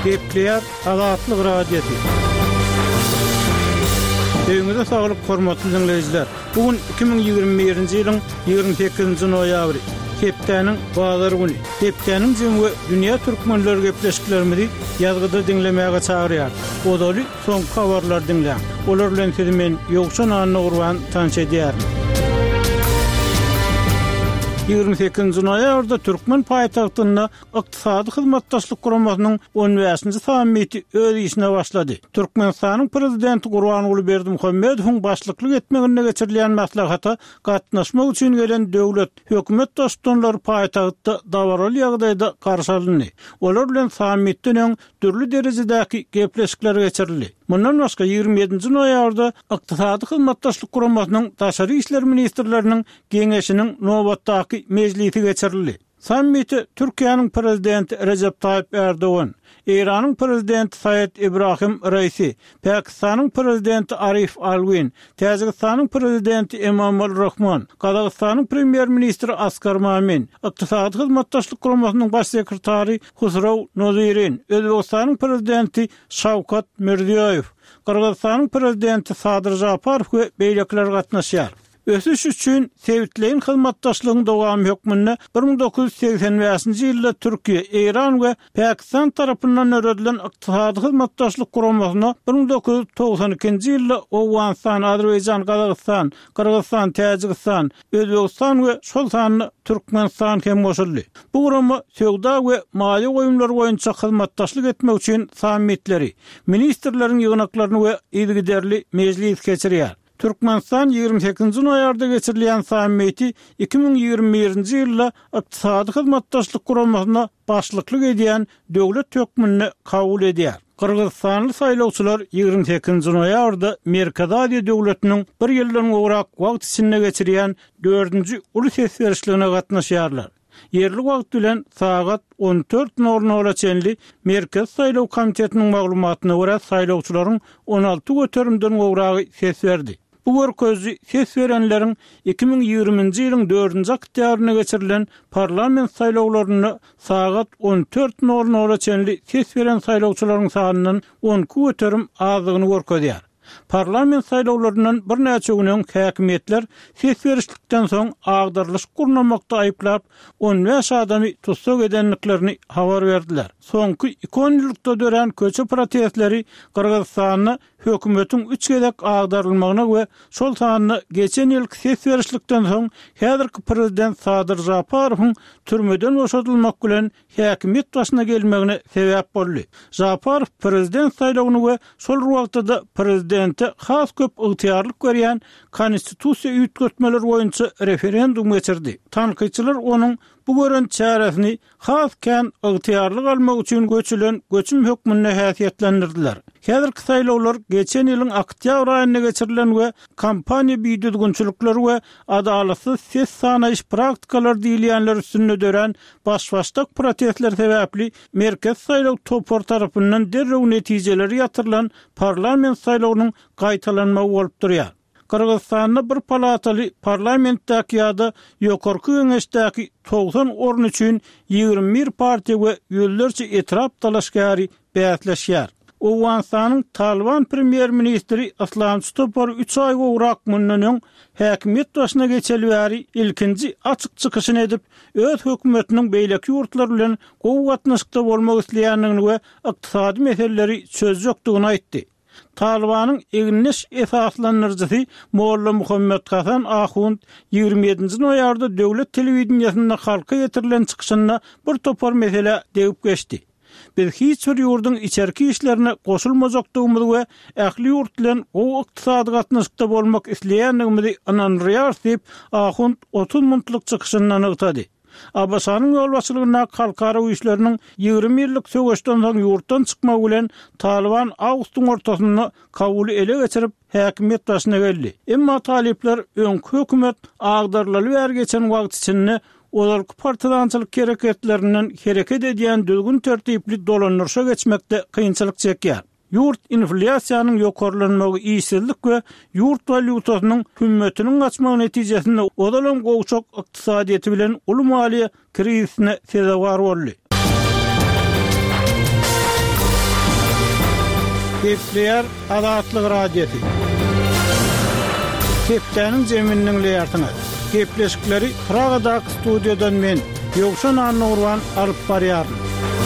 Gepleýär Azatlyk radiosu. Öňüňizde saglyk hormatly dinleýijiler. Bugün 2021-nji ýylyň 28-nji noýabry. Hepdeniň bazary güni. Hepdeniň jemgy dünýä türkmenleri gepleşiklerimizi ýazgyda dinlemäge çagyrýar. Odaly soňky habarlar dinleýän. Olar bilen sizi men Ýogşan Anna Urban tanış edýär. 28-nji noýabrda Türkmen paýtagtynda ykdysady hyzmatdaşlyk guramasynyň 15-nji sammiti öz işine başlady. Türkmenistanyň prezidenti Gurbanuly Berdimuhammedowyň başlyklyk etmeginde geçirilýän maslahata gatnaşmak üçin gelen döwlet, hökümet dostunlary paýtagtda dawaral ýagdaýda garşy alındy. Olar bilen sammitden türlü derejedäki gepleşikler geçirildi. Mundan başga 27-nji noýabrda ykdysady hyzmatdaşlyk guramasynyň daşary işler ministrleriniň geňeşiniň nobatdaky mejlisi geçirildi. Sammiti Türkiýanyň prezidenti Recep Tayyip Erdoğan, İran'ın prezidenti Said İbrahim Reisi, Pakistanyň prezidenti Arif Alvin, Täjikistanyň prezidenti Emomali Rahmon, Kazakstanyň premier ministri Askar Mamin, ykdysady hyzmatdaşlyk guramasynyň baş sekretary Husraw Nozirin, Özbegistanyň prezidenti Şawkat Mirziýoýew, Kyrgyzstanyň prezidenti Sadyr Japarow we beýlekler gatnaşýar. Ösüş üçin sevitleýin hyzmatdaşlygyň dowamy hökmünde 1985-nji ýylda Türkiýe, İran we Pakistan tarapyndan öwredilen ykdysady hyzmatdaşlyk guramasyna 1992-nji ýylda Owganistan, Azerbaýjan, Kazakystan, Kyrgyzstan, Täjikistan, Özbegistan we şol sany Türkmenistan hem goşuldy. Bu gurama söwda we maliýe goýumlary boýunça hyzmatdaşlyk etmek üçin sammitleri, ministrleriň ýygnaklaryny we ýygyderli mejlis geçirýär. Türkmenistan 28-nji noýabrda geçirilýän sammiti 2021-nji ýylda ykdysady hyzmatdaşlyk guramasyna başlyklyk edýän döwlet hökmüni kabul edýär. Kyrgyzstanly saýlawçylar 28-nji noýabrda Merkez Aziýa döwletiniň bir ýyldan gowrak wagt içinde geçirýän 4-nji uly ses berişligine gatnaşýarlar. Yerli wagt bilen saat 14:00 çenli Merkez Saýlaw Komitetiniň maglumatyna görä saýlawçylaryň 16 göterimden gowragy ses berdi. Bu görkezli ses berenleriň 2020-nji ýylyň 4-nji oktýabryna geçirilen parlament saýlawlaryny saat 14:00 çenli ses beren saýlawçylaryň sanynyň 10 göterim azlygyny görkezýär. Parlament saýlawlarynyň bir näçe günden häkimetler ses berişlikden soň agdarlyş gurnamakda aýyplap 15 adamy tutsak edenliklerini habar berdiler. Soňky 2 ýylda dören köçe protestleri Kyrgyzstanyň hökümetiň 3 gezek agdarylmagyna we şol sanyny geçen ýyl ses berişlikden soň häzirki prezident Sadyr Japarowyň türmeden boşadylmak bilen häkimet başyna gelmegine sebäp boldy. Japarow prezident saýlawyny we şol wagtda prezidenti has köp ygtyarlyk berýän konstitusiýa üýtgetmeler boýunça referendum geçirdi. Tanqyçylar onuň bu gören çäresini has kän ygtyarlyk almak üçin göçülen göçüm hökmüne häsiýetlendirdiler. Häzirki saýlawlar geçen ýylyň oktýabr aýyna geçirilen we kampaniýa biýdüdgünçülükleri we adalatsyz ses sanaýyş praktikalar diýilýänler üstünde dören başbaşdak protestler sebäpli Merkez Saýlaw topar tarapyndan derrew netijeleri ýatyrylan parlament saýlawynyň gaýtalanmagy bolup durýar. Kyrgyzstanda bir palataly parlamentdäki ýa-da ýokarky öňeşdäki 90 orun üçin 21 partiýa we ýüllerçe etrap talaşgary bäsleşýär. Owganistanyň Taliban premier ministri Aslan Stopor 3 ay gowrak mundan häkimet başyna geçelibäri ilkinji açyk çykyşyny edip öz hökümetiniň beýleki ýurtlar bilen gowy gatnaşykda bolmak isleýänligini we ykdysady meseleleri çözjekdigini aýtdy. Talibanyň egniş esaslanyrjysy Molla Muhammed Hasan Ahund 27-nji noýabrda döwlet telewizionyasynda halka getirilen çykyşyna bir topar mesele degip geçdi. Biz hiç bir ýurdun içerki işlerine goşulmajakdygymy we ähli ýurt bilen o ykdysady gatnaşykda bolmak isleýänligimizi ananrýar diýip Ahund 30 minutlyk çykyşyndan ýetdi. Abbasanyň ýolbaşçylygyna halkara güýçleriniň 20 ýyllyk söwüşden soň ýurtdan çykmagy bilen Taliban awgustyň ortasyny kabul ele geçirip häkimet başyna geldi. Emma talipler öňkü hökümet agdarlaly ber geçen wagt içinde olar partiýançylyk hereketlerinden hereket edýän düzgün tertipli dolanyrşa geçmekde kynçylyk çekýär. Yurt inflyasiýanyň ýokarlanmagy, işsizlik we yurt valyutasynyň hümmetiniň açmagy netijesinde odalan gowçak ykdysadyety bilen uly maliýe krizisine sebäp boldy. Kepler Adatlyk Radiosu. Kepleriniň jeminiň leýartyny. Kepleşikleri Pragadaky studiodan men Ýogşan Annurwan alyp barýarym.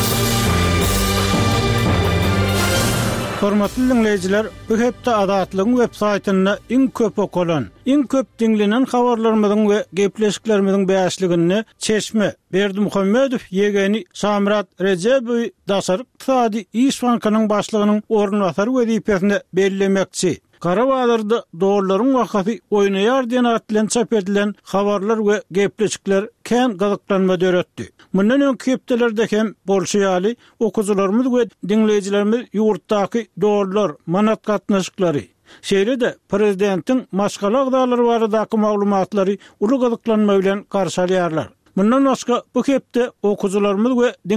Hormatly dinleýijiler, bu hepde Adatlygyň web saýtyna iň köp okulan, iň köp dinlenen habarlarymyzyň we gepleşiklerimiziň bäşligini Çeşme Berdimuhammedow ýegeni Samrat Rejebowy daşaryk iqtisady iş bankynyň başlygynyň ornwasary wezipesinde bellemekçi. Karabağlar'da doğruların vakati oynayar diyen atılan çap edilen habarlar ve gepleşikler kän gazıklanma döretdi. Bundan öňki hepdelerde hem bolşeýaly okuzularymyz we dinleýijilerimiz ýurtdaky doğrular, manat gatnaşyklary, şeýle-de prezidentiň maşgala ýagdaýlary baradaky maglumatlary uly gazyklanma bilen garşalýarlar. Bundan başga bu hepde okuzularymyz we